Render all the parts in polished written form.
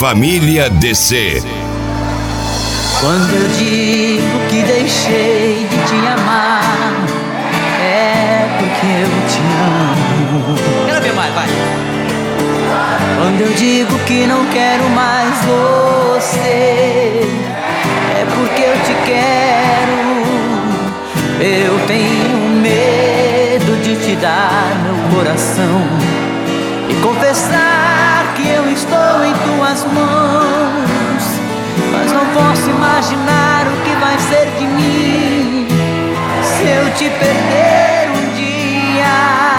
Família DC. Quando eu digo que deixei de te amar, é porque eu te amo. Quero ver mais, vai. Quando eu digo que não quero mais você, é porque eu te quero. Eu tenho medo de te dar meu coração e confessar que eu estou em tuas mãos, mas não posso imaginar o que vai ser de mim se eu te perder um dia.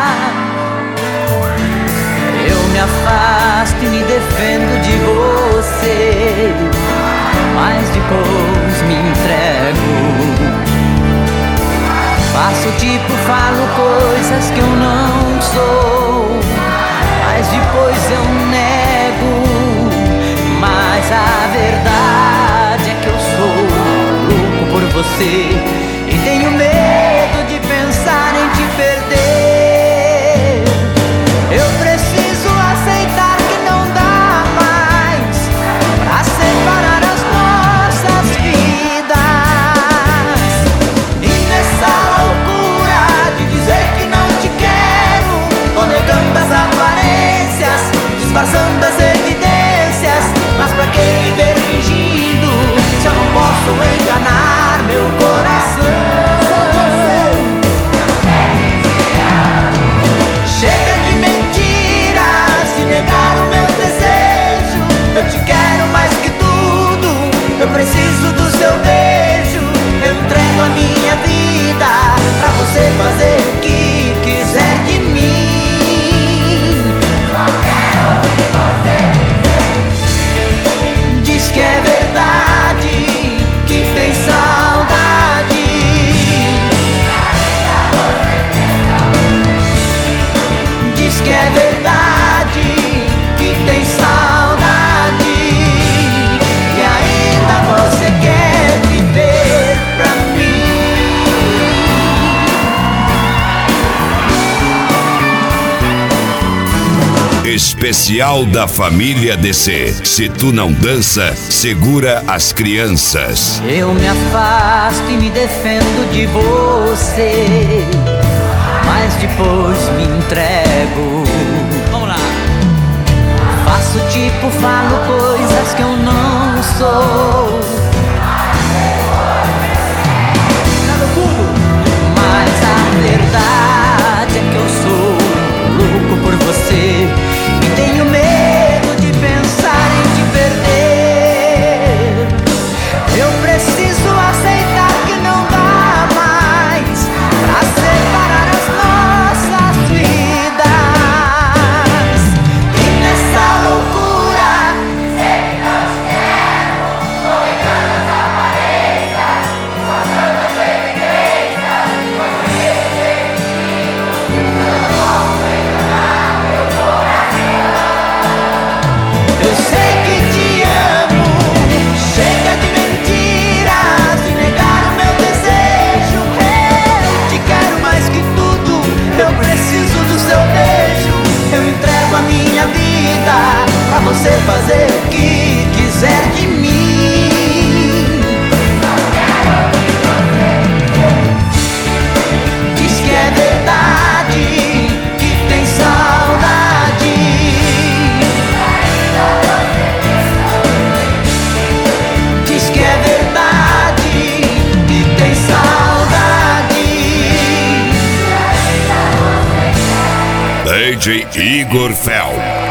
Eu me afasto e me defendo de você, mas depois me entrego. Faço tipo, falo coisas que eu não sou, mas depois eu nego. Mas a verdade é que eu sou louco por você e tenho medo de pensar em te perder. Eu preciso aceitar que não dá mais pra separar as nossas vidas. E nessa loucura de dizer que não te quero, tô negando as aparências, disfarçando as evidências. Mas pra que viver fingindo se eu não posso enganar meu coração? Chega de mentiras e negar o meu desejo. Eu te quero mais que tudo, eu preciso do seu beijo. Eu entrego a minha vida pra você fazer o que quiser de mim. Diz que é verdade, que tem saudade. Diz que é verdade, que tem saudade. E ainda você quer viver pra mim. Especial da Família DC. Se tu não dança, segura as crianças. Eu me afasto e me defendo de você, mas depois me entrego. Vamos lá. Faço tipo, falo coisas que eu não sou. Mas a verdade é que eu sou louco por você e tenho medo de pensar em te perder. Eu preciso aceitar que não dá mais pra separar as nossas vidas. E nessa loucura, sei que não te quero, tô negando as aparências, passando as evidências. Eu sei que te amo. Chega de mentiras e negar o meu desejo. Eu te quero mais que tudo, eu preciso do seu beijo. Eu entrego a minha vida pra você fazer o que quiser de mim. Diz que é verdade, que tem saudade. Diz que é verdade, que tem saudade. DJ Igor Fel.